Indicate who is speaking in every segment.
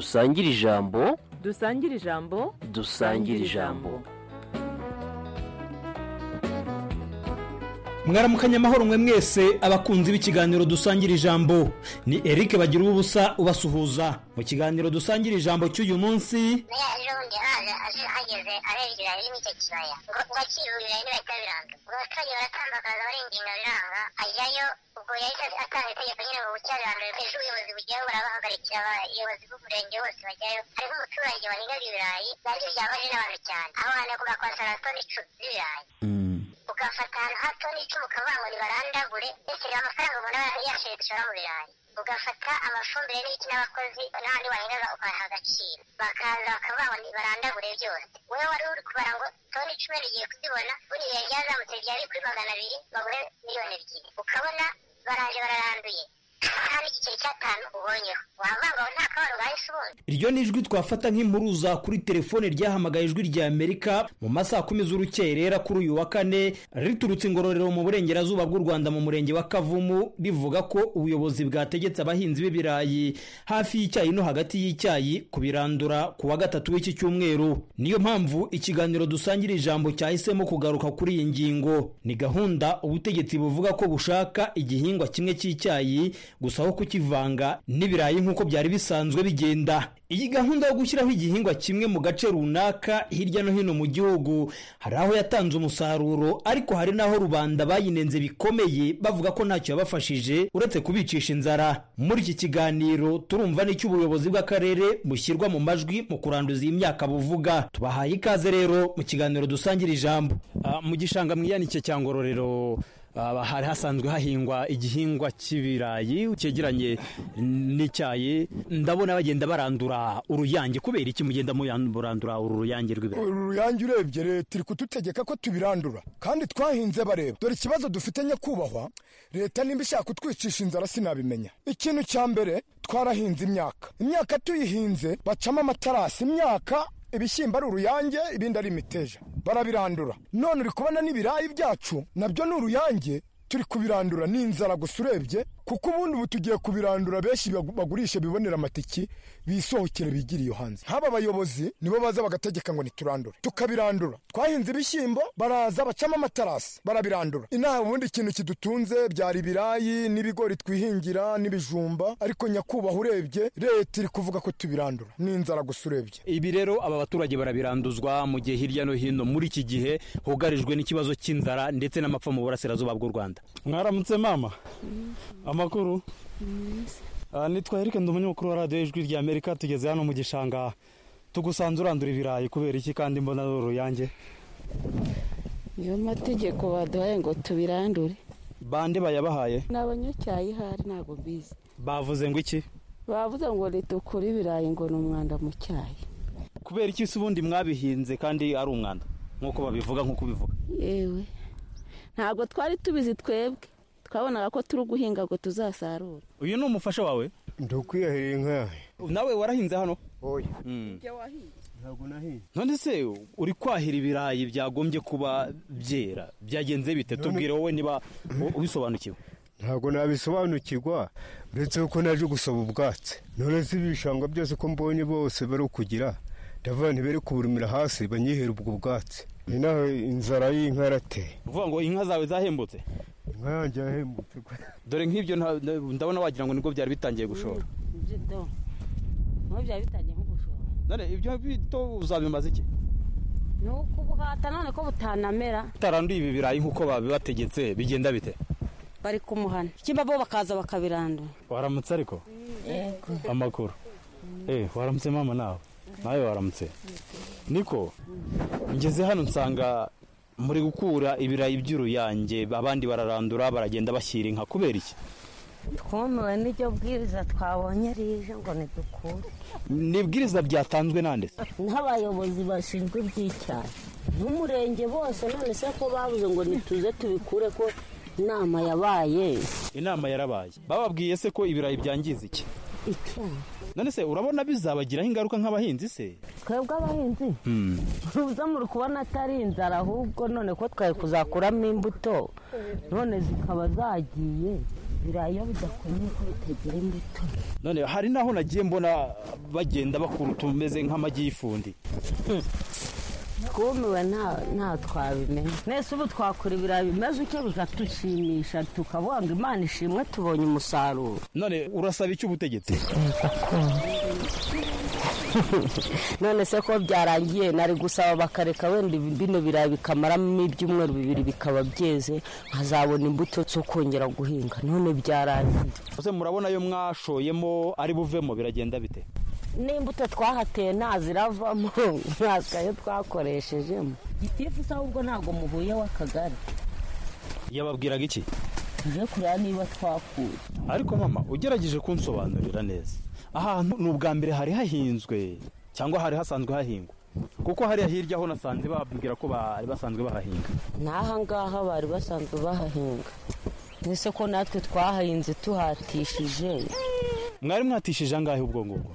Speaker 1: dusangire ijambo.
Speaker 2: dusangire ijambo.
Speaker 1: dusangire ijambo.
Speaker 3: mwaramukanya amahoro mwe mwese abakunzi b'ikiganiro dusangira ijambo. Ni Eric bagira ubusa ubasuhuza mu kiganiro dusangira ijambo cy'uyu munsi.
Speaker 4: Ejobundi hageze arebera irimo icyo kibaya ngo akirurira n'ibitabiranga ngo abaturage baratambakaza barenginga biranga ajyayo ubwo yahise atanga itegeko nyine ngo bucyarandure ejo ubuyobozi bujyayo barabahagarikira abayobozi b'umurenge bose bajyayo hariho umuturage wahingaga ibirayi nabyo byabaje n'abantu cyane aho hantu kugakwasara toni 10 z'ibirayi ugafata ahantu ha toni 10 ukavuga ngo nibarandagure ndetse amafaranga umuntu yashoye gushora mu birayi ugafata amafumbire n'iki n'abakozi n'ahandi wahingaga ukaha agaciro bakaza bakavuga ngo nibarandagure byose wowe wari uri kubara ngo toni 10 rigiye kuzibona buriya ryazamutse ryari kuri 200 bagure miliyoni 2 ukabona baraje bararanduye kandi igiceri cy'atanu ubonyeho wavanga nta kabaro gahise ubundi.
Speaker 3: Iryo ni ijwi twafata nk'impuruza kuri telefone ryahamagaye ijwi rya Amerika mu masaha 10 z'urukerera kuri uyu wa kane riturutse Ngororero mu burengerazuba bw'u Rwanda mu murenge wa Kavumu rivuga ko ubuyobozi bwategetse abahinzi b'ibirayi hafi y'icyayi no hagati y'icyayi kubirandura ku wa gatatu w'iki cyumweru. Niyo mpamvu ikiganiro dusangira ijambo cyahisemo kugaruka kuri iyi ngingo. Ni gahunda ubutegetsi buvuga ko bushaka igihingwa kimwe cy'icyayi gusa aho kukivanga n'ibirayi nk'uko byari bisanzwe bigenda. Iyi gahunda yo gushyiraho igihingwa kimwe mu gace runaka hirya no hino mu gihugu hari aho yatanze umusaruro, ariko hari naho rubanda bayinenze bikomeye bavuga ko ntacyo yabafashije uretse kubicisha inzara. Muri iki kiganiro turumva n'icyo ubuyobozi bw'akarere bushyirwa mu majwi mu kuranduza iyi myaka buvuga. Tubahaye ikaze rero mu kiganiro dusangira ijambo. Mu gishanga mwiyanike cya Ngororero hari hasanzwe hahingwa igihingwa cy'ibirayi cyegeranye n'icyayi. Ndabona bagenda barandura uruyange. Kubera iki mugenda murandura uru ruyange rw'ibirayi?
Speaker 5: Uru ruyange urebye leta iri kudutegeka ko tubirandura kandi twahinze bareba. Dore ikibazo dufite nyakubahwa, leta nimba ishaka kutwicisha inzara sinabimenya. Ikintu cya mbere twarahinze imyaka tuyihinze bacamo amatarasi, imyaka ibishyimbo ari uruyange ibindi ari imiteja barabirandura. None uri kubona n'ibirayi byacu nabyo ni uruyange turi kubirandura n'inzara gusa urebye, kuko ubundi ubu tugiye kubirandura benshi bagurisha bibonera amatiki bisohokere bigiriye hanze. Haba abayobozi nibo baza bagategeka ngo niturandure tukabirandura. Twahinze ibishyimbo baraza bacamo amatarasi barabirandura. Inaha ubundi ikintu kidutunze byari ibirayi n'ibigori twihingira n'ibijumba, ariko nyakubahwa urebye leta iri kuvuga ko tubirandura n'inzara gusa urebye.
Speaker 3: Ibi rero aba baturage barabiranduzwa mu gihe hirya no hino muri iki gihe hugarijwe n'ikibazo cy'inzara ndetse n'amapfa mu burasirazuba bw'u Rwanda.
Speaker 6: Mwaramutse mama. Amakuru nitwa Eric ndi umunyamakuru wa radio ijwi rya Amerika. Tugeze hano mu gishanga tugusanze urandura ibirayi kubera iki kandi mbona uruyange?
Speaker 7: Niyo mategeko baduhaye ngo tubirandure.
Speaker 6: Bande bayabahaye?
Speaker 7: N'abanyacyayi hari ntago bizi.
Speaker 6: Bavuze ngo iki?
Speaker 7: Bavuze ngo leta ukora ibirayi ngo ni umwanda mu cyayi.
Speaker 6: Kubera iki se ubundi mwabihinze kandi ari umwanda nk'uko babivuga nk'uko bivuga?
Speaker 7: Yewe ntabwo twari tubizi twebwe, twabonaga ko turi guhinga ngo tuzasarura.
Speaker 6: Uyu ni umufasha wawe?
Speaker 5: Ndukwiyahereye nkahe.
Speaker 6: Nawe warahinze hano?
Speaker 5: Oya.
Speaker 6: Ntabwo nahinze. None se uri kwahira ibirayi byagombye kuba byera byagenze bite? Tubwire wowe niba ubisobanukiwe.
Speaker 5: Ntabwo nabisobanukirwa uretse uko naje gusaba ubwatsi. None se ibishanga byose ko mbonye bose bari kugira ndavuga ntibere kuburumira hasi banyihera ubwo bwatsi. Inaho inzara y'inka yarateye.
Speaker 6: Uvuga ngo inka zawe zahembutse?
Speaker 5: Inka yanjye yahembutse.
Speaker 6: Dore nk'ibyo ndabona wagira ngo nibwo byari bitangiye gushora.
Speaker 7: Nko byari bitangiye nko gushora.
Speaker 6: None ibyo bito uzabimaze iki?
Speaker 7: Nuko ubuhata none ko butanamera.
Speaker 6: Taranduye ibi birayi nk'uko babibategetse bigenda bite?
Speaker 7: Bari kumuhana. Kimba bo bakaza bakabirandura.
Speaker 6: Waramutse ariko?
Speaker 7: Yego.
Speaker 6: Amakuru. Waramutse mama nawe? Nawe waramutse? Niko ngeze hano nsanga muri gukura ibirayi by'uruyange abandi bararandura baragenda bashyira inka. Kubera iki?
Speaker 7: Twumiwe n'iryo bwiriza twabonye rije ngo nidukure.
Speaker 6: Nibwiriza byatanzwe nande?
Speaker 7: N'abayobozi bashinzwe iby'icyayi n'umurenge bose. None se ko babuze ngo nituze tubikure ko inama yabaye?
Speaker 6: Inama yarabaye. Bababwiye se ko ibirayi byangiza iki?
Speaker 7: Icyayi.
Speaker 6: None se urabona bizabagiraho ingaruka nk'abahinzi se?
Speaker 7: Twebwe abahinzi uza muri kubona atari inzara ahubwo none ko twari kuzakuramo imbuto none zikaba zagiye ibirayi iyo bidakomeye ko bitagira imbuto.
Speaker 6: None hari naho nagiye mbona bagenda bakura utumeze nk'amagi y'ifundi.
Speaker 7: Kumiwe nta twabimenya. Nese ubu twakora ibirayi bimeze uko bikatushimisha tukavuga ngo Imana ishimwe tubonye umusaruro.
Speaker 6: None urasaba iki ubutegetsi?
Speaker 7: None se ko byarangiye nari gusaba bakareka wenda bino birayi bikamaramo ibyumweru 2 bikaba byeze nkazabona imbuto zo kongera guhinga. None byarangiye.
Speaker 6: Ose murabona yo mwashoyemo ari buvemo biragenda bite?
Speaker 7: N'imbuto twahateye ntaziravamo ntaskayo twakoreshejemo. Gitifu se ahubwo ntago muhuye w'akagari.
Speaker 6: Yababwiraga iki?
Speaker 7: Tuje kureba niba twakuye.
Speaker 6: Ariko mama ugerageje kunsobanurira neza. Ahantu n'ubwa mbere hari hahinzwe cyangwa hari hasanzwe hahingwa? Kuko hari hirya ho nasanze babwira ko bari basanzwe bahahinga.
Speaker 7: Naha ngaha bari basanzwe bahahinga. Nese ko natwe twahahinze tuhatishije.
Speaker 6: Mwari mwatishije angahe ubwo ngubwo?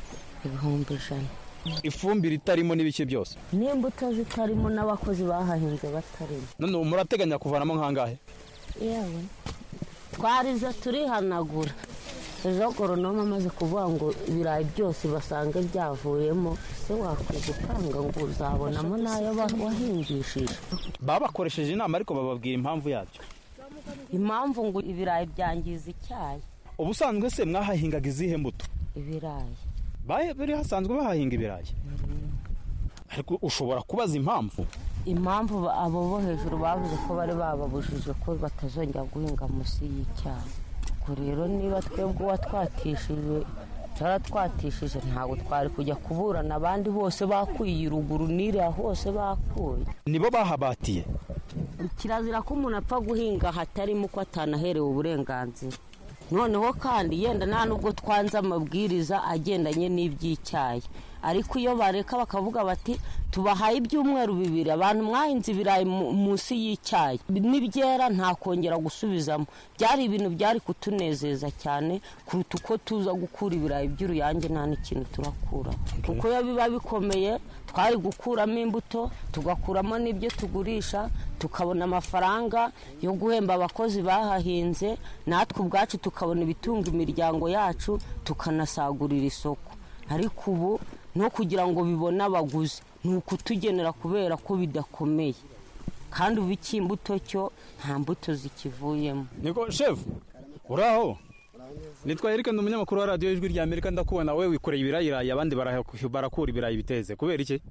Speaker 7: 100.
Speaker 6: Ifumbire itarimo n'ibiki byose?
Speaker 7: N'imbuto zitarimo n'abakozi bahahinze batarimo.
Speaker 6: None murateganya kuvanamo nkangahe?
Speaker 7: Yewe. Twarize turihanagura. Ejo goronoma amaze kuvuga ngo ibirayi byose basange byavuyemo se wakwigupanga ngo uzabonamo nayo wahingishije.
Speaker 6: Babakoresheje inama ariko bababwira impamvu yabyo.
Speaker 7: Impamvu ngo ibirayi byangiza icyayi.
Speaker 6: Ubusanzwe se mwahahingaga izihe mbuto?
Speaker 7: Ibirayi.
Speaker 6: Bari hasanzwe bahahinga ibirayi. Ariko ushobora kubaza impamvu?
Speaker 7: Impamvu abo bo hejuru bavuze ko bari bababujije ko batazongera guhinga munsi y'icyayi. Rero niba twebwe watwatishije taratwatishije ntago twari kujya kuburana abandi bose bakwiye ruguru nire hose bakuye.
Speaker 6: Nibo bahabatiye.
Speaker 7: Kirazira ko umuntu apfa guhinga hatarimo ko atanaherewe uburenganzira. Noneho kandi yenda nta nubwo twanze amabwiriza agendanye n'iby'icyayi. Ariko iyo bareka bakavuga bati tubahaye ibyumweru 2 abantu mwahinze ibirayi munsi y'icyayi nibyera nta kongera gusubizamo. Byari ibintu byari kutunezeza cyane kuruta uko tuza gukura ibirayi by'uruyange nta n'ikintu turakura. Kuko iyo biba bikomeye twari gukuramo imbuto tugakuramo n'ibyo tugurisha tukabona amafaranga yo guhemba abakozi bahahinze natwe ubwacu tukabona ibitunga imiryango yacu tukanasagurira isoko. Ariko ubu no kugira ngo bibone abaguzi nuko tugenera kubera ko bidakomeye kandi ubiki imbuto cyo nta mbuto zikivuyemo.
Speaker 6: Niko chef uraho? Nitwa Eric ndi umunyamakuru wa radio y'Ijwi rya Amerika ndakubona wewe wikoreye ibirayi abandi barakura ibirayi biteze kubera iki?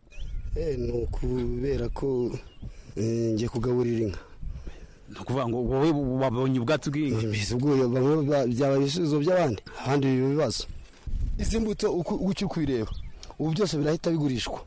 Speaker 2: Nukubera ko ngiye kugaburira inka.
Speaker 6: Nukuvuga ngo wowe wabonye ubwatsi bw'inka?
Speaker 2: Mbese ubwo byabaye ibisubizo by'abandi ahandi ibibazo. Izi mbuto uko kwireba ubu byose birahita bigurishwa.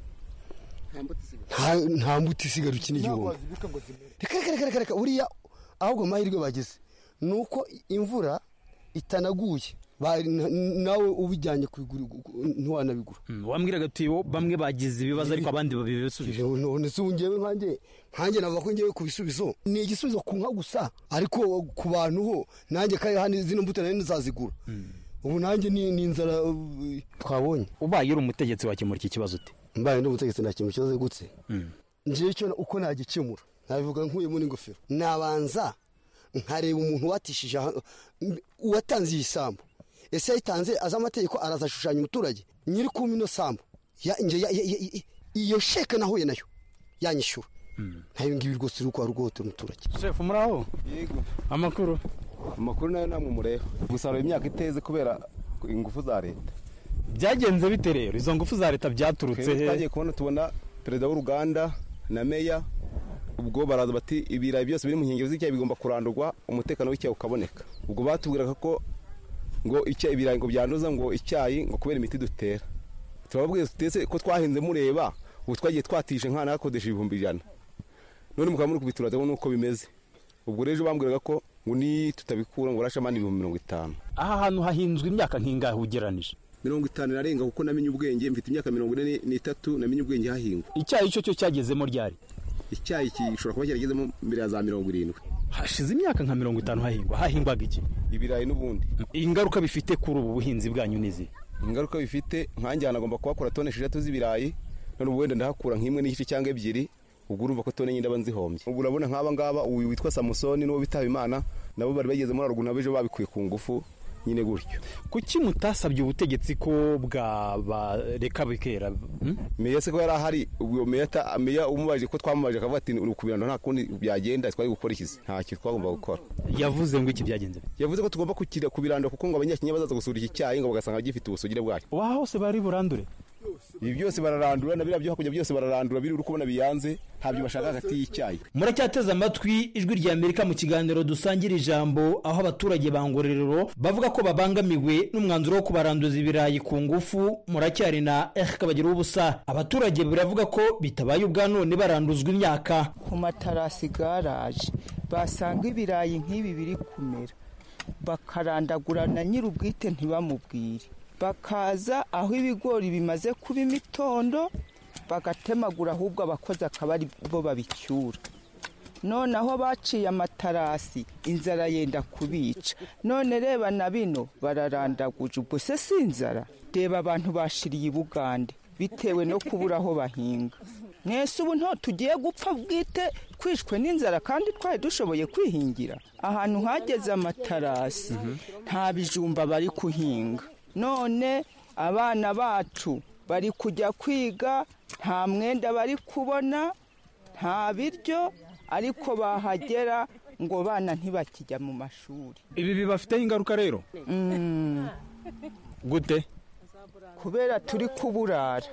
Speaker 2: Nta mbuto isigara ukina igihombo. Reka uriya ahubwo mahirwe bagize nuko imvura itanaguye nawe ubijyanye kwigura ntiwanabigura.
Speaker 6: Wambwiraga ati bamwe bagize ibibazo ariko abandi babibisubije.
Speaker 2: None se ungewe nkanjye nava ko ngewe kubisubizo ni igisubizo ku nka gusa ariko ku bantu ho nanjye kandi hano zino mbuto nari nzazigura. Ubu nanjye ni inzara twabonye.
Speaker 6: Ubaye uri umutegetsi wakemura iki kibazo ute?
Speaker 2: Mbaye n'umutegetsi nakemura ikibazo gutse. Ngiye cyo uko nagikemura nabivuga nkuyemo n'ingofero nabanza nkareba umuntu watishije uwatanze isambu. Ese yitanze azamategeko arazashushanya umuturage nyiri kumino sambu iyo sheke nahuye nayo yanyishura. Ntayo ngibi rwose uko arugote umuturage.
Speaker 6: Chef muraho?
Speaker 8: Yego.
Speaker 6: Amakuru
Speaker 8: nayo namwe mureba gusarura imyaka iteze kubera ingufu za leta.
Speaker 6: Byagenze bite rero izo ngufu za leta byaturutse he?
Speaker 8: Twagiye kubona tubona perezida w'Uruganda na meya ubwo baraza bati ibirayi byose biri mu nkengero z'icyayi bigomba kurandurwa umutekano w'icyayi ukaboneka. Ubwo batubwiraga ko ngo ibirayi ngo byanduza ngo icyayi ngo kubera imiti dutera. Turababwiye tutese ko twahinze mureba ubu twagiye twatije nkana yakodesha 100,000. None mukamuri kubituraza nuko bimeze. Ubwo rejo bambwiraga ko ngo ni tutabikura ngo rashamani 50.
Speaker 6: Aha hantu hahinzwe imyaka nkingahe ugeranije?
Speaker 8: 50 narenga kuko namenye ubwenge mfite imyaka 43 namenye ubwenge hahingwa.
Speaker 6: Icyayi cyo cyagezemo ryari?
Speaker 8: Icyayi kishobora kuba cyaragezemo mbere ya za 70.
Speaker 6: Hashize imyaka nka 50 hahingwaga iki?
Speaker 8: Ibirayi n'ubundi.
Speaker 6: Ingaruka bifite kuri ubu buhinzi bwanyu nizi?
Speaker 8: Ingaruka bifite nkanjye hanagomba kuhakora tone 6 z'ibirayi none ubuwenda ndahakura nk'imwe n'igice cyangwa ebyiri ubwo urumva ko tone nyinda banzihombye. Ubu urabona nk'aba ngaba uyu witwa Samusoni n'uwo bitaba Imana nabo bari bageze muri aruguru nabo ejo babikuye ku ngufu nyine gutyo.
Speaker 6: Kuki mutasabye ubutegetsi ko bwareka bikera?
Speaker 8: Meya se ko yari ahari, ubwo meya umubaje ko twamubaje akavuga ati uri kubirando nta kundi byagenda, twari gukora iki, ntacyo twagomba gukora.
Speaker 6: Yavuze ngo iki byagenze?
Speaker 8: Yavuze ko tugomba kubirando kuko ngo abanyakinya bazaza gusura iki cyayi ngo bagasanga gifite ubusugire bwacyo.
Speaker 6: Wa hose bari burandure?
Speaker 8: Ibi byose bararandura, na biriya byo hakurya byose bararandura, biri uri kubona biyanze, ntabyo bashaka hagati y'icyayi.
Speaker 3: Muracyateze amatwi ijwi rya Amerika mu kiganiro dusangira ijambo, aho abaturage ba Ngororero bavuga ko babangamiwe n'umwanzuro wo kubaranduza ibirayi ku ngufu. Muracyari na Kabagira ubusa. Abaturage biravuga ko bitabaye ubwa none baranduzwa imyaka.
Speaker 9: Ku matarasi garaje basanga ibirayi nk'ibi biri kumera, bakarandagura na nyir'ubwite ntibamubwire, bakaza aho ibigori bimaze kuba imitondo bagatemagura, ahubwo abakozi akaba ari bo babicyura. None aho baciye amatarasi inzara yenda kubica, none reba na bino bararandaguje, ubwo se si inzara? Reba abantu bashiriye i Bugande bitewe no kubura aho bahinga. Mwese ubu nto tugiye gupfa bwite kwishwe n'inzara kandi twari dushoboye kwihingira? Ahantu hageze amatarasi nta bijumba bari kuhinga, none abana bacu bari kujya kwiga, nta mwenda bari kubona, nta biryo, ariko bahagera ngo bana ntibakijya mu mashuri.
Speaker 6: Ibi bibafiteho ingaruka rero? Gute?
Speaker 9: Kubera turi kuburara.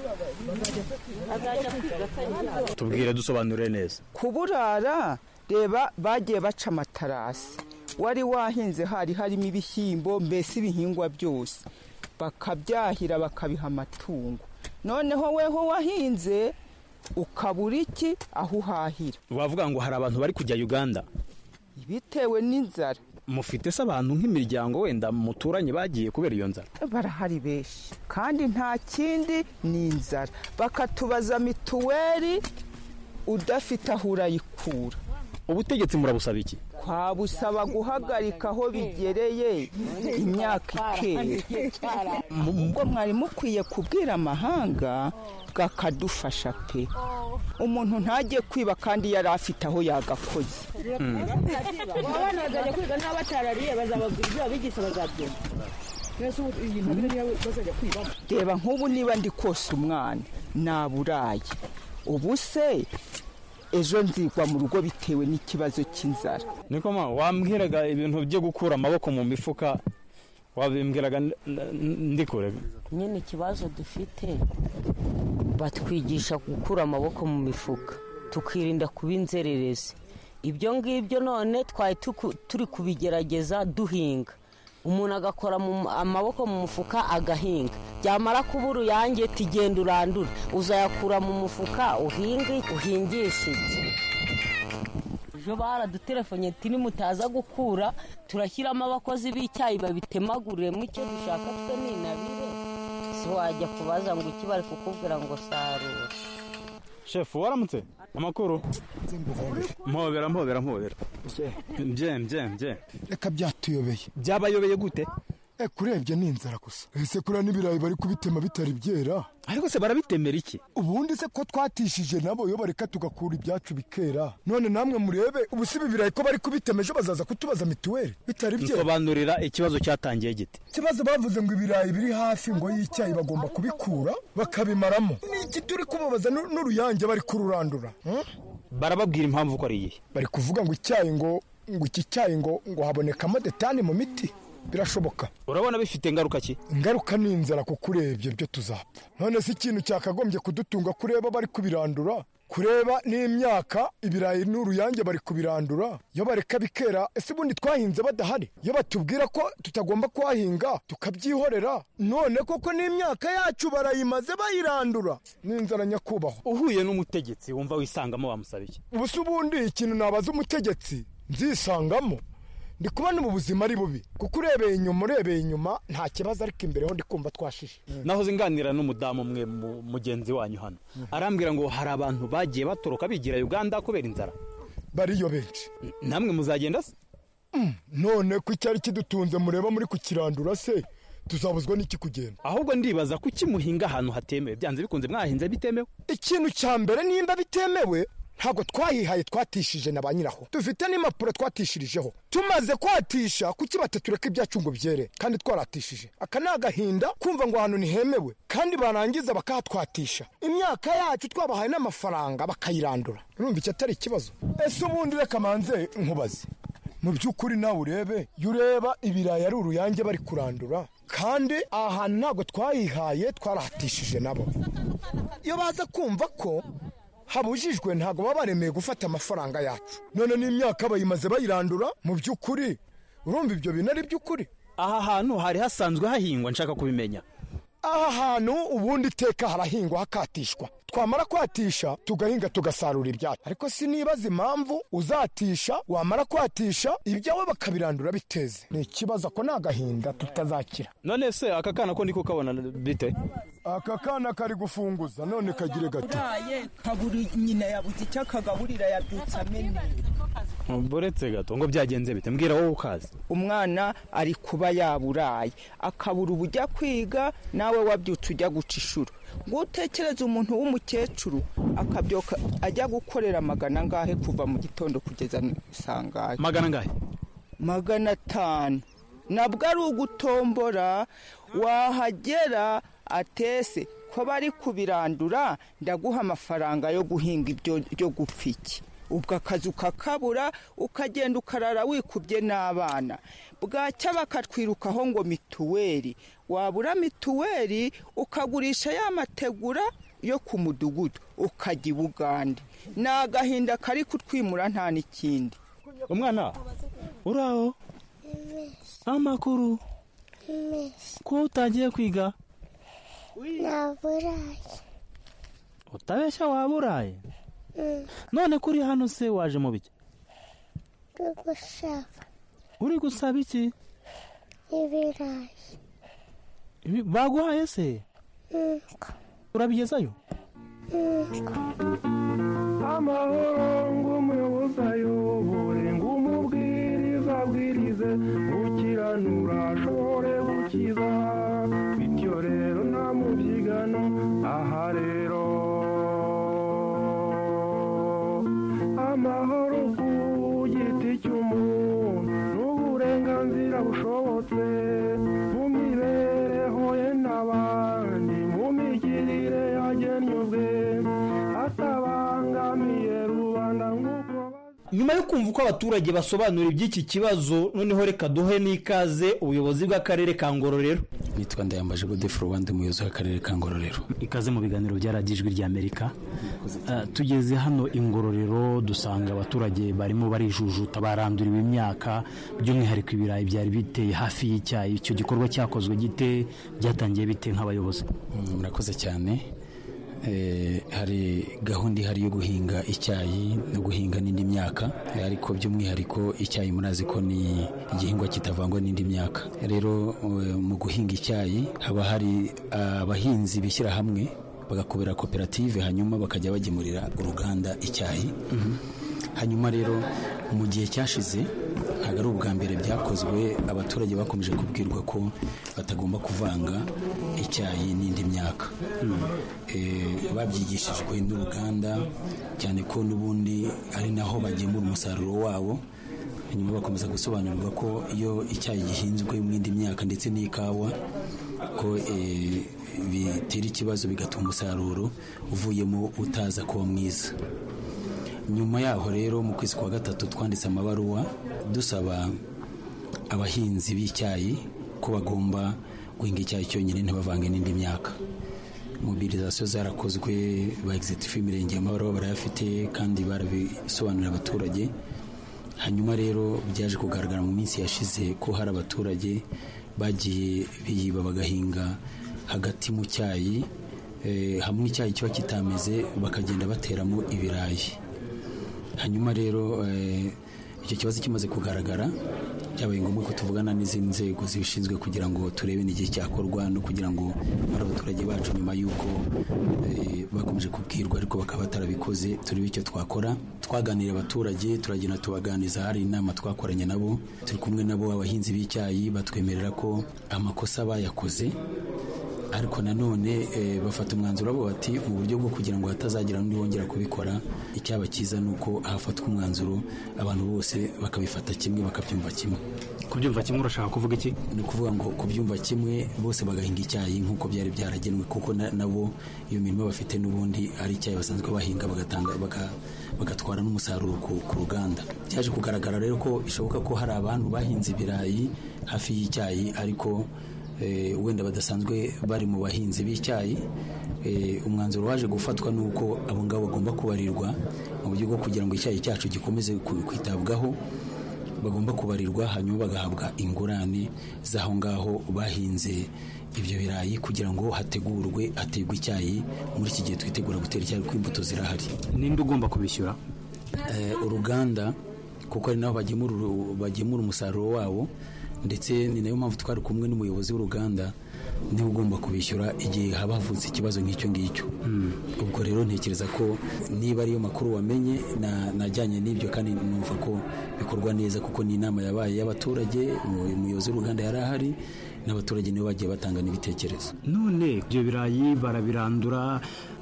Speaker 6: Tubwire dusobanure neza.
Speaker 9: Kuburara, reba bagiye baca amatarasi, wari wahinze harimo ibishyimbo, mbese ibihingwa byose bakabyahira bakabiha amatungo. Noneho weho wahinze ukabura iki aho uhahira.
Speaker 6: Wavuga ngo hari abantu bari kujya Uganda
Speaker 9: bitewe n'inzara?
Speaker 6: Mufite se abantu nk'imiryango wenda muturanye bagiye kubera iyo nzara?
Speaker 9: Barahari benshi, kandi nta kindi ni inzara. Bakatubaza mituweli, udafite aho urayikura.
Speaker 6: Ubutegetsi murabusaba iki?
Speaker 9: Twabusaba guhagarika aho bigereye imyaka ikera. Ubwo mwari mukwiye kubwira amahanga gakadufasha pe. Umuntu ntajye kwiba kandi yari afite aho yagakoze.
Speaker 10: Abana bazajya kwiga n'abatarariye bazababwira ibyo abigisha bazabyumva.
Speaker 9: Reba nk'ubu niba ndi kose umwana naburaye, ubu se ejo nzigwa mu rugo bitewe n'ikibazo cy'inzara.
Speaker 6: Niko wambwiraga ibintu byo gukura amaboko mu mifuka, wabimbwiraga ndikure.
Speaker 7: Nyine ikibazo dufite, batwigisha gukura amaboko mu mifuka tukirinda kuba inzererezi. Ibyo ngibyo none twari turi kubigerageza duhinga, umuntu agakora amaboko mu mufuka agahinga, byamara kuba uruyange tigenda urandura, uzayakura mu mufuka uhingishe iki. Ejo baradutelefone tini mutaza gukura, turashyiramo abakozi b'icyayi babitemaguriremo icyo dushaka twe n'inabire. Si wajya kubaza ngo iki bari kukubwira ngo sarura.
Speaker 6: Shefu waramutse? Amakuru? Mpobera. Mje.
Speaker 5: Reka byatuyobeye.
Speaker 6: Byabayobeye gute?
Speaker 5: Kurebye ni inzara gusa. Ese kura n'ibirayi bari kubitema bitari byera.
Speaker 6: Ariko se barabitemera iki?
Speaker 5: Ubundi se ko twatishije nabo yo bareka tugakura ibyacu bikera. None namwe murebe ubusibi birayi ko bari kubitema ejo bazaza kutubaza mituweli bitari byera.
Speaker 6: Nsobanurira ikibazo cyatangiye gite?
Speaker 5: Ikibazo bavuze ngo ibirayi biri hafi ngo y'icyayi bagomba kubikura bakabimaramo. Niki turi kubabaza n'uruyange bari kururandura.
Speaker 6: Barababwira impamvu ko ari iyihe?
Speaker 5: Bari kuvuga ngo icyayi ngo iki cyayi ngo habonekamo detani mu miti. Birashoboka.
Speaker 6: Urabona bifite ingaruka ki?
Speaker 5: Ingaruka ni inzara kuko urebye byo tuzapfa. None si ikintu cyakagombye kudutunga kureba bari kubirandura, kureba n'imyaka ibirayi n'uruyange bari kubirandura, yo bareka bikera. Ese ubundi twahinze badahari? Yo batubwira ko tutagomba kuhahinga tukabyihorera, none koko n'imyaka yacu barayimaze bayirandura. N'inzara nyakubahwa.
Speaker 6: Uhuye n'umutegetsi wumva wisangamo wamusabiye?
Speaker 5: Ubusa ubundi ikintu nabaza umutegetsi nzisangamo, ndi kubona mu buzima ari bubi kuko urebeye inyuma nta kibazo, ariko imbere ho ndi kumva twashishe.
Speaker 6: Naho zinganira n'umudamu umwe mugenzi wanyu hano, arambwira ngo hari abantu bagiye batoroka bigira Uganda kubera inzara.
Speaker 5: Bariyo benshi.
Speaker 6: Namwe muzagenda se?
Speaker 5: None ko icyari kidutunze mureba muri kukirandura se tuzabuzwa n'iki kugenda?
Speaker 6: Ahubwo ndibaza kuki muhinga ahantu hatemewe, byanze bikunze mwahinze bitemewe.
Speaker 5: Ikintu cya mbere nimba bitemewe ntabwo twahihaye twatishije na ba nyiraho dufite n'impapuro twatishirijeho tumaze kwatisha kuki batatureka ibyacu ngo byere kandi twaratishije aka ni agahinda kumva ngo ahantu ntihemewe kandi barangiza bakahatwatisha imyaka yacu twabahaye n'amafaranga bakayirandura urumva icyo atari ikibazo ese ubundi reka manze nkubaze mu by'ukuri nawe urebe yureba ibirayi ari uruyange bari kurandura kandi aha ntabwo twayihaye twarahatishije nabo iyo baza kumva ko habujijwe ntabwo baba baremeye gufata amafaranga yacu none n'imyaka bayimaze bayirandura mu by'ukuri urumva ibyo bintu ari by'ukuri
Speaker 6: aha hantu hari hasanzwe hahingwa nshaka kubimenya
Speaker 5: aha hantu ubundi iteka harahingwa hakatishwa twamara kwatisha tugahinga tugasarura ibyacu ariko sinibaza impamvu uzatisha wamara kwatisha ibyawe bakabirandura biteze ni ikibazo ko n'agahinda tutazakira
Speaker 6: none se aka kana ko ndiko kabona bite
Speaker 5: aka kana kari gufunguza none kagire gato
Speaker 9: kaburi nyina yabuze icyo akagaburira yabyutse amenye
Speaker 6: buretse gato ngo byagenze bite mbwira wowe ukazi
Speaker 9: umwana ari kuba yaburaye akabura ubujya kwiga nawe wabyutse ujya guca ishuri ngo utekereze umuntu w'umukecuru akabyoka ajya gukorera magana ngahe kuva mu gitondo kugeza sangahe
Speaker 6: magana ngahe
Speaker 9: 500 nabwo ari ugutombora wahagera atese ko bari kubirandura ndaguha amafaranga yo guhinga ibyo byo gupfiki ubwo akazi ukakabura ukagenda ukarara wikubye n'abana bwacya bakatwirukaho ngo mituweli wabura mituweli ukagurisha ya mategura yo ku mudugudu ukajya i Bugande ni agahinda kari kutwimura nta n'ikindi
Speaker 6: umwana uraho amakuru ko utagiye kwiga
Speaker 11: naburaye
Speaker 6: utabeshya waburaye none kuri hano se waje mu biki uri gusaba iki
Speaker 11: ibirayi
Speaker 6: baguhaye se urabigezayo
Speaker 12: amahoro ng'umuyobozi ayobore ng'umubwiriza abwirize gukiranura ashobore gukiza bityo rero nta mubyigano aha rero amahoro ku giti cy'umuntu n'uburenganzira bushobotse mu mibereho ye n'abandi mu migirire yagennye ubwe atabangamiye rubanda nk'uko
Speaker 3: nyuma yo kumva uko abaturage basobanura iby'iki kibazo noneho reka duhe n'ikaze ubuyobozi bw'akarere ka Ngororero.
Speaker 13: nitwa Ndayambaje Godefroid wandi umuyobozi w'akarere ka Ngororero.
Speaker 3: Ikaze mu biganiro bya Radio Ijwi ry'Amerika. Tugeze hano i Ngororero dusanga abaturage barimo barijujuta baranduriwe imyaka by'umwihariko ibirayi byari biteye hafi y'icyayi. Icyo gikorwa cyakozwe gite byatangiye bite nk'abayobozi?
Speaker 13: Murakoze cyane. Hari gahunda ihari yo guhinga icyayi no guhinga n'indi myaka ariko by'umwihariko icyayi murazi ko ni igihingwa kitavangwa n'indi myaka. Rero mu guhinga icyayi haba hari abahinzi bishyira hamwe bagakubera koperative hanyuma bakajya bagemurira uruganda icyayi. Hanyuma rero mu gihe cyashize ntabwo ari ubwa mbere byakozwe, abaturage bakomeje kubwirwa ko batagomba kuvanga icyayi n'indi myaka. Babyigishijwe n'uruganda cyane ko n'ubundi ari naho bagemura umusaruro wabo. Hanyuma bakomeza gusobanurirwa ko iyo icyayi gihinzwe mu indi myaka ndetse n'ikawa ko bitera ikibazo bigatuma umusaruro uvuyemo utaza kuba mwiza. Nyuma yaho rero mu kwezi kwa gatatu twanditse amabaruwa dusaba abahinzi b'icyayi ko bagomba guhinga icyayi cyonyine ntibavange n'indi myaka. Mobilisation zarakozwe, ba executive imirenge amabaruwa barayafite kandi barabisobanurira abaturage. Hanyuma rero byaje kugaragara mu minsi yashize ko hari abaturage bagiye biyiba bagahinga hagati mu cyayi, hamwe icyayi kiba kitameze bakagenda bateramo ibirayi. Hanyuma rero icyo kibazo kimaze kugaragara byabaye ngombwa ko tuvugana n'izindi nzego zibishinzwe kugira ngo turebe n'igihe cyakorwa no kugira ngo abaturage bacu nyuma y'uko bakomeje kubwirwa ariko bakaba batarabikoze turebe icyo twakora. Twaganiriye abaturage turagenda tubaganiza, hari inama twakoranye nabo, turi kumwe nabo abahinzi b'icyayi batwemerera ko amakosa bayakoze ariko nanone bafata umwanzuro abo bati mu buryo bwo kugira ngo hatazagira n'undi wongera kubikora, icyaba cyiza ni uko hafatwa umwanzuro abantu bose bakabifata kimwe bakabyumva kimwe.
Speaker 6: Kubyumva kimwe urashaka kuvuga iki?
Speaker 13: Ni ukuvuga ngo kubyumva kimwe bose bagahinga icyayi nk'uko byari byaragenwe, kuko nabo iyo mirimo bafite n'ubundi ari icyayi basanzwe bahinga bagatwara n'umusaruro ku ruganda. Byaje kugaragara rero ko bishoboka ko hari abantu bahinze ibirayi hafi y'icyayi ariko wenda badasanzwe bari mu bahinzi b'icyayi. Umwanzuro waje gufatwa nuko abo ngabo bagomba kubarirwa mu buryo bwo kugira ngo icyayi cyacu gikomeze kwitabwaho, bagomba kubarirwa hanyuma bagahabwa ingurane z'aho ngaho bahinze ibyo birayi kugira ngo hategurwe icyayi muri iki gihe twitegura gutera icyayi kuko imbuto zirahari.
Speaker 6: Ninde ugomba kubishyura?
Speaker 13: Uruganda, kuko ari naho bagemura umusaruro wabo, ndetse ni nayo mpamvu twari kumwe n'umuyobozi w'uruganda niwe ugomba kubishyura igihe haba havutse ikibazo nk'icyo ngicyo. Ubwo rero ntekereza ko niba ariyo makuru wamenye najyanye n'ibyo, kandi numva ko bikorwa neza kuko ni inama yabaye y'abaturage, umuyobozi w'uruganda yari ahari n'abaturage nibo bagiye batanga n'ibitekerezo.
Speaker 6: None ibyo birayi barabirandura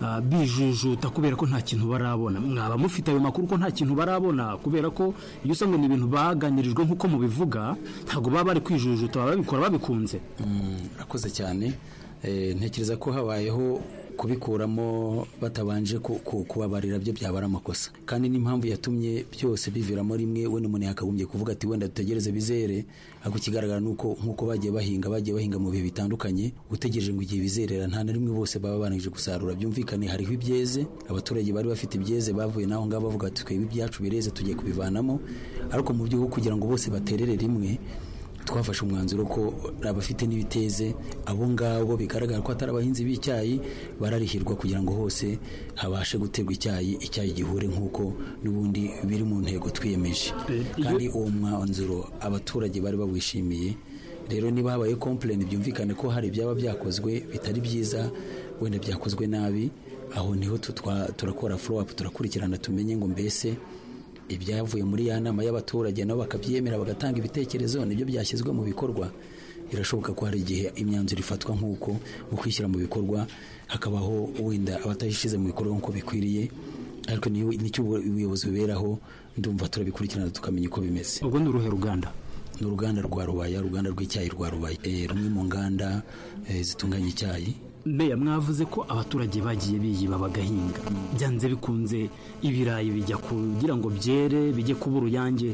Speaker 6: bijujuta kubera ko nta kintu barabona. Mwaba mufite ayo makuru ko nta kintu barabona? Kubera ko iyo usanga ni ibintu baganirijwe nk'uko mubivuga, ntabwo baba bari kwijujuta, babikora babikunze.
Speaker 13: Urakoze cyane. Ntekereza ko habayeho kubikuramo batabanje kubabarira byo byabara amakosa, kandi n'impamvu yatumye byose biviramo rimwe. We n'umuntu yakagombye kuvuga ati wenda dutegereze bizere, ariko kigaragara nuko nkuko bagiye bahinga mu bihe bitandukanye, utegereje ngo igihe bizerera nta na rimwe bose baba banagije gusarura. Byumvikane hariho ibyeze, abaturage bari bafite ibyeze bavuye naho ngaho bavuga ati twebwe ibyacu bireze tugiye kubivanamo, ariko mu byo kugira ngo bose baterere rimwe twafashe umwanzuro ko abafite n'ibiteze abo ngabo bigaragara ko atari abahinzi b'icyayi bararihirwa kugira ngo hose habashe guterwa icyayi gihure nk'uko n'ubundi biri mu ntego twiyemeje. Kandi uwo mwanzuro abaturage bari bawishimiye. Rero niba habaye complain, byumvikane ko hari ibyaba byakozwe bitari byiza, wenda byakozwe nabi, aho niho turakora follow up, turakurikirana tumenye ngo mbese ibyavuye muri ya nama y'abaturage nabo bakabyemera bagatanga ibitekerezo nibyo byashyizwe mu bikorwa. Birashoboka ko hari igihe imyanzuro ifatwa nk'uko mu kwishyira mu bikorwa hakabaho wenda abatayishize mu bikorwa nk'uko bikwiriye, ariko nicyo ubuyobozi buberaho. Ndumva turabikurikirana tukamenya uko bimeze.
Speaker 6: Ubwo ni uruhe ruganda?
Speaker 13: Ni uruganda rwa Rubaya, uruganda rw'icyayi rwa Rubaya, rumwe mu nganda zitunganya icyayi.
Speaker 6: Meya, mwavuze ko abaturage bagiye biyiba bagahinga, byanze bikunze ibirayi bijya kugira ngo byere bijye kuba uruyange.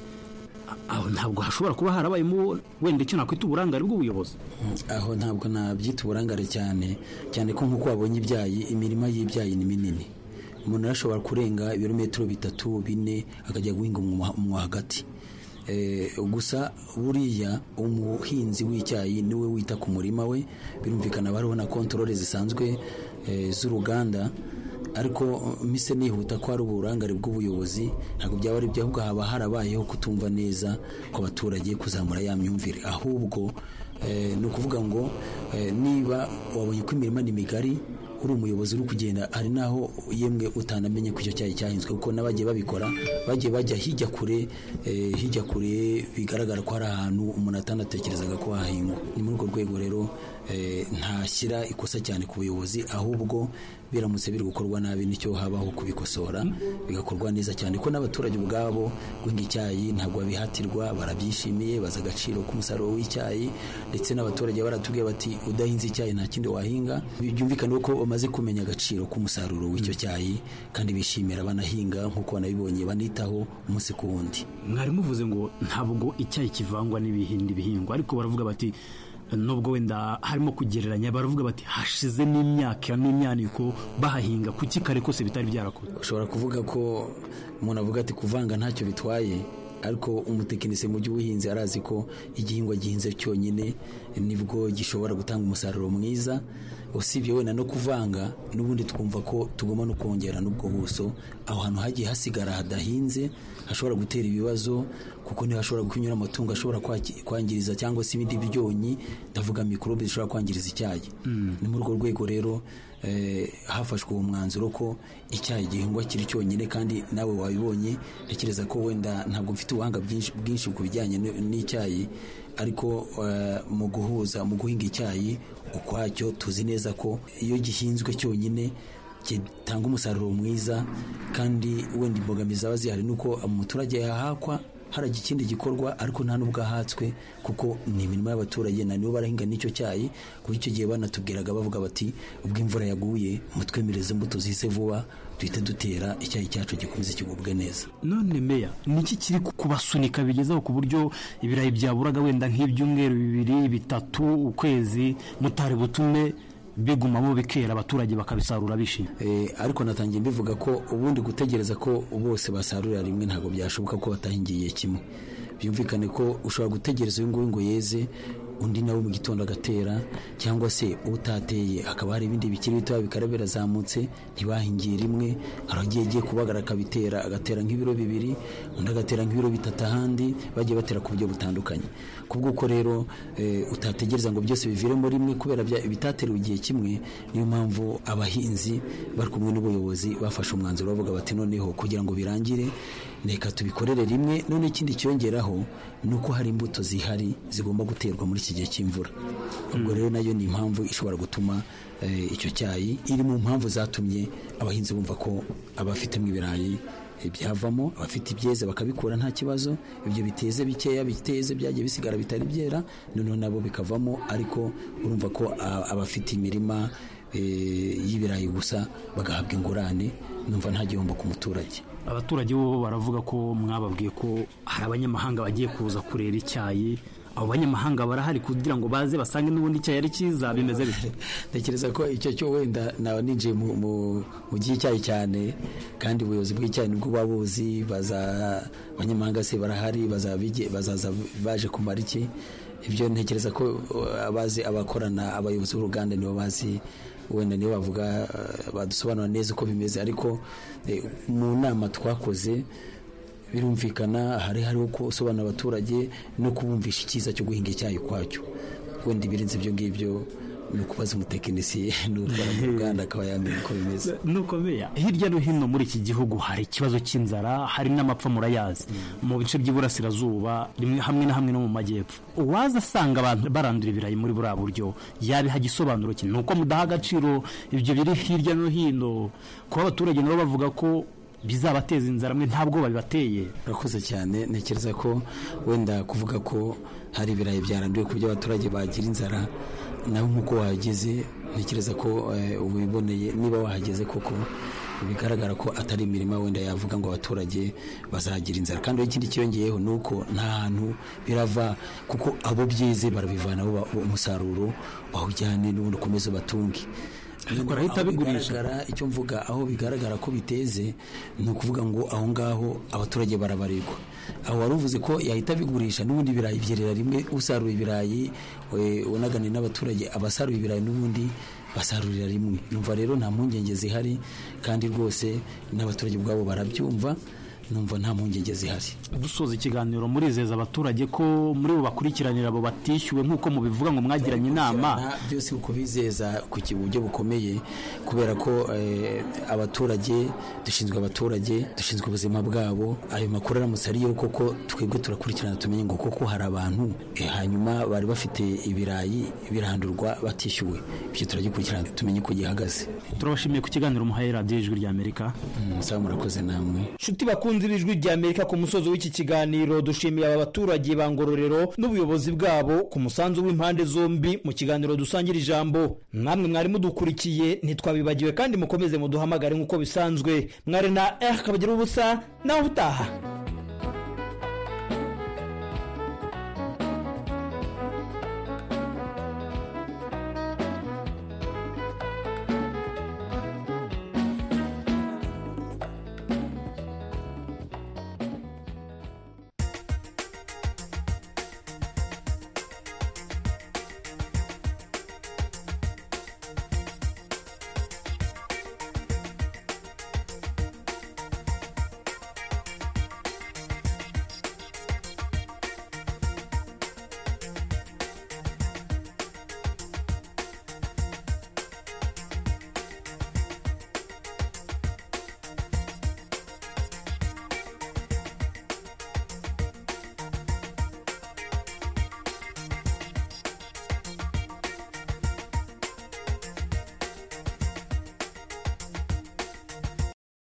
Speaker 6: Aho ntabwo hashobora kuba harabayemo wenda icyo nakwita uburangare bw'ubuyobozi?
Speaker 13: Aho ntabwo nabyita uburangare cyane ko nk'uko wabonye ibyayi, imirima y'ibyayi ni minini. Umuntu arashobora kurenga ibirometero 3-4 akajya guhinga mu hagati. Gusa buriya umuhinzi w'icyayi niwe wita ku murima we. Birumvikana bariho na controle zisanzwe z'uruganda, ariko mise nihuta ko ari uburangare bw'ubuyobozi. Ntabwo byaba ari byo, ahubwo haba harabayeho kutumva neza kw'abaturage, kuzamura ya myumvire. Ahubwo ni ukuvuga ngo niba wabonye ko imirima ni migari, uri umuyobozi uri kugenda, ari naho yemwe utanamenye ko icyo cyayi cyahinzwe, kuko n'abagiye babikora bagiye bajya hirya kure bigaragara ko hari ahantu umuntu atanatekerezaga ko hahingwa. Ni muri urwo rwego rero ntashyira ikosa cyane ku buyobozi, ahubwo biramutse biri gukorwa nabi nicyo habaho kubikosora bigakorwa neza cyane, ko n'abaturage ubwabo guhinga icyayi ntabwo babihatirwa, barabyishimiye, baza agaciro k'umusaruro w'icyayi, ndetse n'abaturage baratubwiye bati udahinze icyayi nta kindi wahinga. Byumvikana ko bamaze kumenya agaciro k'umusaruro w'icyo cyayi, kandi bishimira banahinga nk'uko banabibonye, banitaho umunsi ku wundi.
Speaker 6: Mwari muvuze ngo ntabwo icyayi kivangwa n'ibihindi bihingwa, ariko baravuga bati nubwo wenda harimo kugereranya, baravuga bati hashize n'imyaniko bahahinga, kuki kare kose bitari byarakozwe?
Speaker 13: Ushobora kuvuga ko umuntu avuga ati kuvanga ntacyo bitwaye, ariko umutekinisiye mu by'ubuhinzi arazi ko igihingwa gihinze cyonyine nibwo gishobora gutanga umusaruro mwiza. Usibye wenda no kuvanga, n'ubundi twumva ko tugomba no kongera n'ubwo buso. Aho hantu hagiye hasigara hadahinze hashobora gutera ibibazo, kuko ntihashobora kunyura amatungo ashobora kwangiriza cyangwa se ibindi byonyi, ndavuga mikorobe zishobora kwangiriza icyayi. Ni muri urwo rwego rero hafashwe uwo mwanzuro ko icyayi gihingwa kiri cyonyine, kandi nawe wabibonye. Ntekereza ko wenda ntabwo mfite ubuhanga bwinshi ku bijyanye n'icyayi, ariko mu guhinga icyayi ukwacyo tuzi neza ko iyo gihinzwe cyonyine gitanga umusaruro mwiza, kandi wenda imbogamizi zaba zihari nuko umuturage yahakwa harajya ikindi gikorwa, ariko nta n'ubwo ahatswe kuko ni imirimo y'abaturage na nibo barahinga n'icyo cyayi. Kuri icyo gihe banatubwiraga bavuga bati ubwo imvura yaguye mutwemereze imbuto zihise vuba duhite dutera icyayi cyacu gikomeze kigubwe neza.
Speaker 3: None meya, niki kiri kubasunika bigezaho ku buryo ibirayi byaburaga wenda nk'ibyumweru 2, 3, ukwezi mutari butume bigumamo bikera abaturage bakabisarura bishimye?
Speaker 13: Ariko natangiye mbivuga ko ubundi gutegereza ko bose basarurira rimwe ntabwo byashoboka ko batahingiye kimwe. Byumvikane ko ushobora gutegereza uyu nguyu ngo yeze, undi nawe mu gitondo agatera, cyangwa se utateye hakaba hari ibindi bikiri bitoya bikarabira zamutse ntibahingiye rimwe, aragiye kubagara akabitera, agatera nk'ibiro 2, undi agatera nk'ibiro 3, ahandi bagiye batera ku buryo butandukanye. Kubw'uko rero utategereza ngo byose biviremo rimwe kubera bitaterewe igihe kimwe. Niyo mpamvu abahinzi bari kumwe n'ubuyobozi bafashe umwanzuro bavuga bati noneho kugira ngo birangire reka tubikorere rimwe. None ikindi cyongeraho nuko hari imbuto zihari zigomba guterwa muri iki gihe cy'imvura. Ubwo rero nayo ni impamvu ishobora gutuma icyo cyayi iri mu mpamvu zatumye abahinzi bumva ko abafitemo ibirayi byavamo, abafite ibyeze bakabikura nta kibazo, ibyo biteze bikeya biteze byagiye bisigara bitari byera noneho nabo bikavamo. Ariko urumva ko abafite imirima y'ibirayi gusa bagahabwa ingurane, numva nta gihombo ku muturage.
Speaker 3: Abaturage bo baravuga ko mwababwiye ko hari abanyamahanga bagiye kuza kurera icyayi. Abo banyamahanga barahari kugira ngo baze basange n'ubundi icyayi ari cyiza, bimeze bite?
Speaker 13: Ntekereza ko icyo cyo wenda nawe ninjiye mu gihe icyayi cyane, kandi ubuyobozi bw'icyayi nibwo babuzi. Abanyamahanga se barahari, bazaza baje kumara iki? Ibyo ntekereza ko abakorana abayobozi b'uruganda nibo bazi, wenda niyo bavuga badusobanura neza uko bimeze. Ariko mu nama twakoze birumvikana hariho gusobanura abaturage no kubumvisha icyiza cyo guhinga icyayi kwacyo. Wenda ibirenze ibyo ngibyo ni ukubaza umutekinisiye n'utwara mu ruganda akaba yamenya uko bimeze.
Speaker 3: Nukomeye hirya no hino muri iki gihugu hari ikibazo cy'inzara, hari n'amapfa murayazi mu bice by'iburasirazuba hamwe na hamwe no mu majyepfo. Uwaza asanga abantu barandura ibirayi muri buriya buryo yabiha gisobanuro ki? Nuko mudaha agaciro ibyo biri hirya no hino, kuba abaturage nabo bavuga ko bizabateza inzara mwe ntabwo babibateye?
Speaker 13: Urakoze cyane. Ntekereza ko wenda kuvuga ko hari ibirayi byaranduye ku buryo abaturage bagira inzara, nawe nk'uko wahageze ntekereza ko ubiboneye, niba wahageze koko bigaragara ko atari imirima wenda yavuga ngo abaturage bazagira inzara. Kandi ikindi cyongeyeho ni uko nta hantu birava, kuko abo byeze barabivanaho umusaruro bawujyane n'ubundi ukomeze batunge.
Speaker 3: Arahita bigurisha.
Speaker 13: Icyo mvuga aho bigaragara ko biteze ni ukuvuga ngo aho ngaho abaturage barabarirwa. Aho wari uvuze ko yahita bigurisha n'ubundi ibirayi byerera rimwe, usarura ibirayi unagane n'abaturage abasarura ibirayi n'ubundi basarurira rimwe. Numva rero nta mpungenge zihari, kandi rwose n'abaturage ubwabo barabyumva, numva nta mpungenge zihari.
Speaker 3: Dusoza ikiganiro murizeza abaturage ko muri bo bakurikiranira abo batishyuwe nk'uko mubivuga ngo mwagiranye inama?
Speaker 13: Byose uko bizeza ku buryo bukomeye, kubera ko abaturage dushinzwe ubuzima bwabo. Ayo makuru aramutse ariyo koko twebwe turakurikirana tumenye ngo koko hari abantu hanyuma bari bafite ibirayi birandurwa batishyuwe. Ibyo turagikurikirana tumenye ko gihagaze.
Speaker 3: Turabashimiye ku kiganiro muhaye radiyo Ijwi ry'Amerika.
Speaker 13: Musaba murakoze namwe.
Speaker 3: Nshuti bakunze Ijwi ry'Amerika, ku musozo w'iki kiganiro dushimiye aba baturage ba Ngororero n'ubuyobozi bwabo ku musanzu w'impande zombi mu kiganiro dusangira ijambo. Namwe mwari mudukurikiye ntitwabibagiwe, kandi mukomeze muduhamagare nk'uko bisanzwe. Mwari na Kabagira ubusa naho utaha.